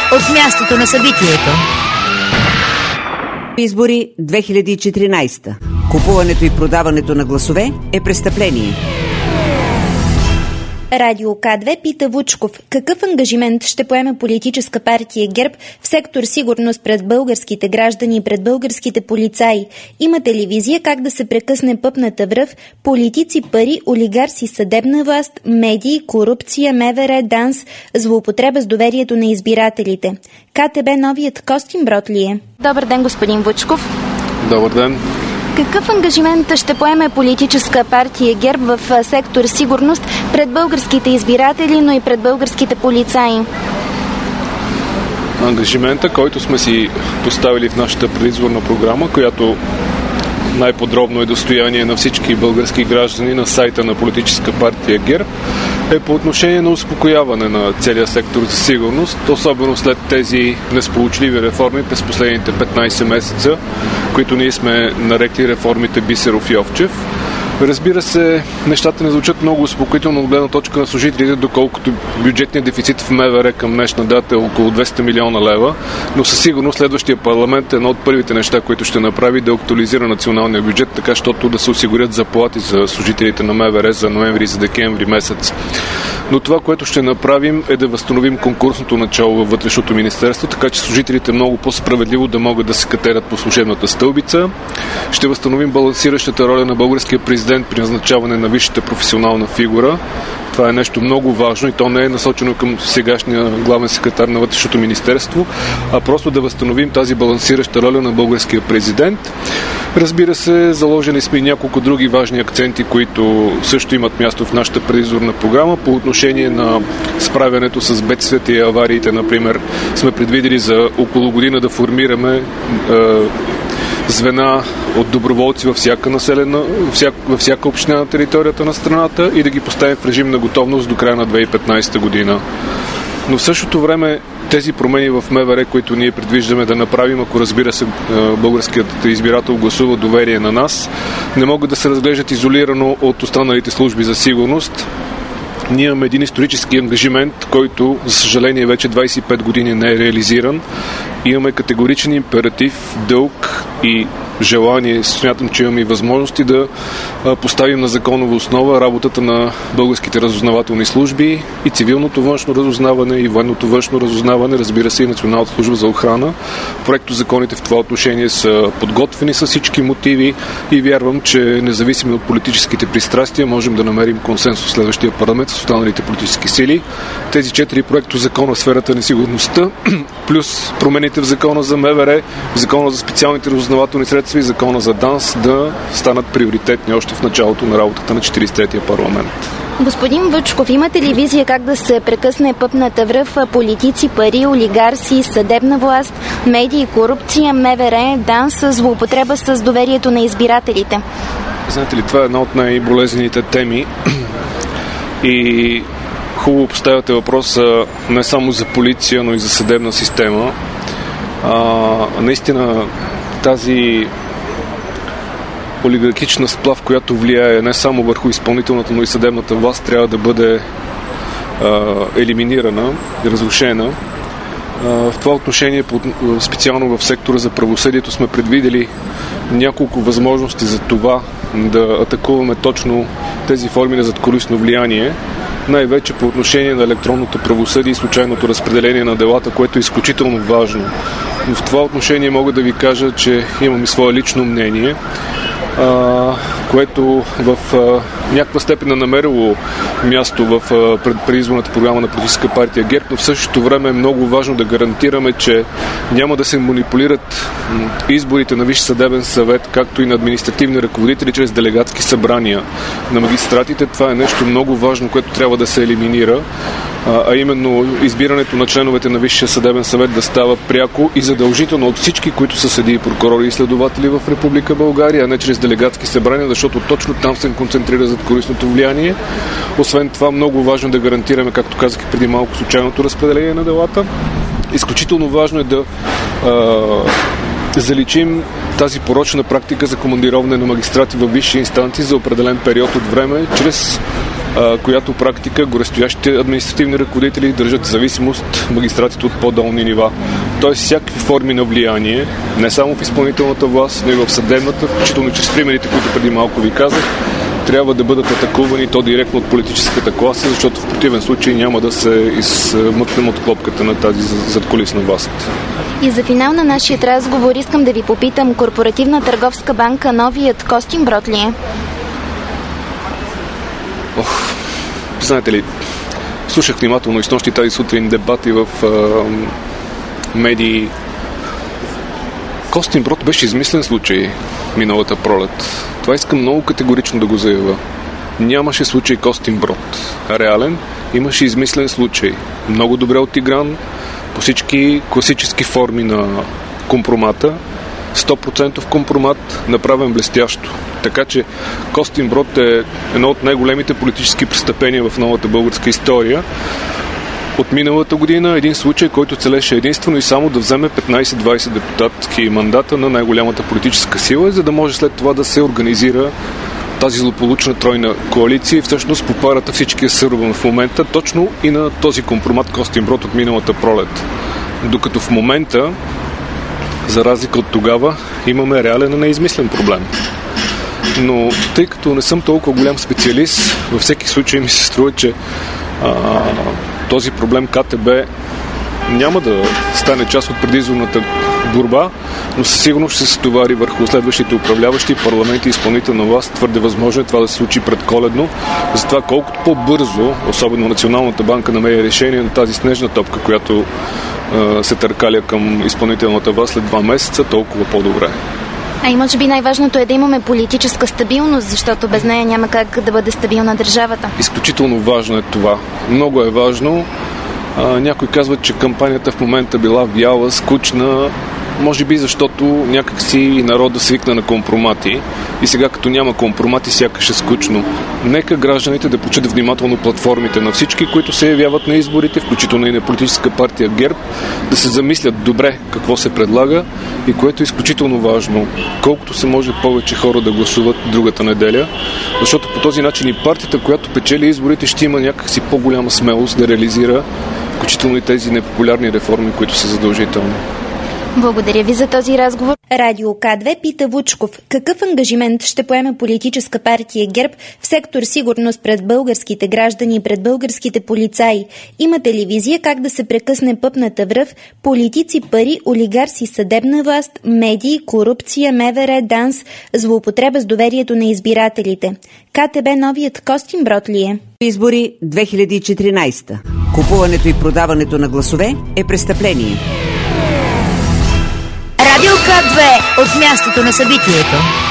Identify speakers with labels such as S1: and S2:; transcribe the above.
S1: от мястото на събитието.
S2: Избори 2014. Купуването и продаването на гласове е престъпление.
S3: Радио К2 пита Вучков какъв ангажимент ще поеме политическа партия ГЕРБ в сектор сигурност пред българските граждани и пред българските полицаи. Има телевизия как да се прекъсне пъпната връв, политици, пари, олигарси, съдебна власт, медии, корупция, МВР, ДАНС, злоупотреба с доверието на избирателите. КТБ новият Костинброд ли е? Добър ден, господин Вучков.
S4: Добър ден.
S3: Какъв ангажимент ще поеме политическа партия ГЕРБ в сектор сигурност пред българските избиратели, но и пред българските полицаи?
S4: Ангажимента, който сме си поставили в нашата предизборна програма, която най-подробно е достояние на всички български граждани на сайта на политическа партия ГЕРБ, е по отношение на успокояване на целия сектор за сигурност, особено след тези несполучливи реформи през последните 15 месеца, които ние сме нарекли реформите Бисеров и Овчев. Разбира се, нещата не звучат много успокоително от гледна точка на служителите, доколкото бюджетният дефицит в МВР към днешна дата е около 200 милиона лева, но със сигурност следващия парламент е едно от първите неща, които ще направи, да актуализира националния бюджет, така щото да се осигурят заплати за служителите на МВР за ноември и за декември месец. Но това, което ще направим, е да възстановим конкурсното начало във вътрешното министерство, така че служителите много по-справедливо да могат да се катерят по служебната стълбица. Ще възстановим балансиращата роля на българския президент при назначаване на висшата професионална фигура. Това е нещо много важно и то не е насочено към сегашния главен секретар на вътрешното министерство, а просто да възстановим тази балансираща роля на българския президент. Разбира се, заложили сме и няколко други важни акценти, които също имат място в нашата предизборна програма. По отношение на справянето с бедствията и авариите, например, сме предвидели за около година да формираме звена от доброволци във във всяка община на територията на страната и да ги поставим в режим на готовност до края на 2015 година. Но в същото време тези промени в МВР, които ние предвиждаме да направим, ако разбира се българският избирател гласува доверие на нас, не могат да се разглеждат изолирано от останалите служби за сигурност. Ние имаме един исторически ангажимент, който, за съжаление, вече 25 години не е реализиран. Имаме категоричен императив, дълг и желание, смятам, че имаме и възможности да поставим на законова основа работата на българските разузнавателни служби и цивилното външно разузнаване и военното външно разузнаване, разбира се и Националната служба за охрана. Проектозаконите в това отношение са подготвени с всички мотиви и вярвам, че независимо от политическите пристрастия можем да намерим консенсус в следващия парламент с останалите политически сили. Тези 4 проектозакона в сферата на сигурността, плюс промените в закона за МВР, в закона за специалните разузнавателни средства и закона за ДАНС да станат приоритетни още в началото на работата на 43-я парламент.
S3: Господин Вучков, имате ли визия как да се прекъсне пъпната връв, политици, пари, олигарси, съдебна власт, медии, корупция, МВР, ДАНС, злоупотреба с доверието на избирателите?
S4: Знаете ли, това е една от най-болезнените теми и хубаво поставяте въпроса не само за полиция, но и за съдебна система. Наистина тази олигархична сплав, която влияе не само върху изпълнителната, но и съдебната власт, трябва да бъде елиминирана и разрушена. В това отношение, специално в сектора за правосъдието, сме предвидели няколко възможности за това да атакуваме точно тези форми на задкулисно влияние, най-вече по отношение на електронното правосъдие и случайното разпределение на делата, което е изключително важно. Но в това отношение мога да ви кажа, че имам и свое лично мнение, което в някаква степен е намерило място в предизборната програма на политическа партия ГЕРБ, но в същото време е много важно да гарантираме, че няма да се манипулират изборите на Висш съдебен съвет, както и на административни ръководители чрез делегатски събрания на магистратите. Това е нещо много важно, което трябва да се елиминира, а именно избирането на членовете на Висшия съдебен съвет да става пряко и задължително от всички, които са съдии, прокурори и следователи в Република България, а не чрез делегатски събрания, защото точно там се концентрира задкулисното влияние. Освен това, много важно да гарантираме, както казах преди малко, случайното разпределение на делата. Изключително важно е да заличим тази порочна практика за командироване на магистрати във висши инстанции за определен период от време, чрез която практика горестоящите административни ръководители държат зависимост магистратите от по-долни нива. Тоест всякакви форми на влияние, не само в изпълнителната власт, но и в съдебната, включително чрез примерите, които преди малко ви казах, трябва да бъдат атакувани то директно от политическата класа, защото в противен случай няма да се измъкнем от клопката на тази задкулисна власт.
S3: И за финал на нашия разговор искам да ви попитам, Корпоративна търговска банка новият Костинброд ли е?
S4: Знаете ли, слушах внимателно и снощи тази сутрин дебати в медии. Костинброд беше измислен случай миналата пролет. Това искам много категорично да го заявя. Нямаше случай Костинброд. Реален, имаше измислен случай. Много добре отигран по всички класически форми на компромата. 100% компромат, направен блестящо. Така че Костинброд е едно от най-големите политически престъпления в новата българска история. От миналата година един случай, който целеше единствено и само да вземе 15-20 депутатски мандата на най-голямата политическа сила, за да може след това да се организира тази злополучна тройна коалиция и всъщност по парата всички е сърван в момента точно и на този компромат Костинброд от миналата пролет. Докато в момента, за разлика от тогава, имаме реален, а не измислен проблем. Но тъй като не съм толкова голям специалист, във всеки случай ми се струва, че този проблем КТБ няма да стане част от предизборната борба, но със сигурност ще се стовари върху следващите управляващи, парламенти и изпълнителна власт. Твърде възможно е това да се случи предколедно. Затова колкото по-бързо, особено Националната банка, намери решение на тази снежна топка, която се търкаля към изпълнителната власт след 2 месеца, толкова по-добре.
S3: А и може би най-важното е да имаме политическа стабилност, защото без нея няма как да бъде стабилна държавата. Изключително
S4: важно е това. Много е важно. Някой казват, че кампанията в момента била вяла, скучна, може би защото някакси народа свикна на компромати и сега като няма компромати, сякаш е скучно. Нека гражданите да прочитат внимателно платформите на всички, които се явяват на изборите, включително и на политическа партия ГЕРБ, да се замислят добре какво се предлага и което е изключително важно. Колкото се може повече хора да гласуват другата неделя, защото по този начин и партията, която печели изборите, ще има някакси по-голяма смелост да реализира включително и тези непопулярни реформи, които са задължителни.
S3: Благодаря ви за този разговор. Радио К2 пита Вучков, какъв ангажимент ще поеме политическа партия ГЕРБ в сектор сигурност пред българските граждани и пред българските полицаи? Има телевизия как да се прекъсне пъпната връв, политици, пари, олигарси, съдебна власт, медии, корупция, МВР, ДАНС, злоупотреба с доверието на избирателите. КТБ новият Костинброд ли е?
S2: Избори 2014. Купуването и продаването на гласове е престъпление.
S1: Радио К2 от мястото на събитието.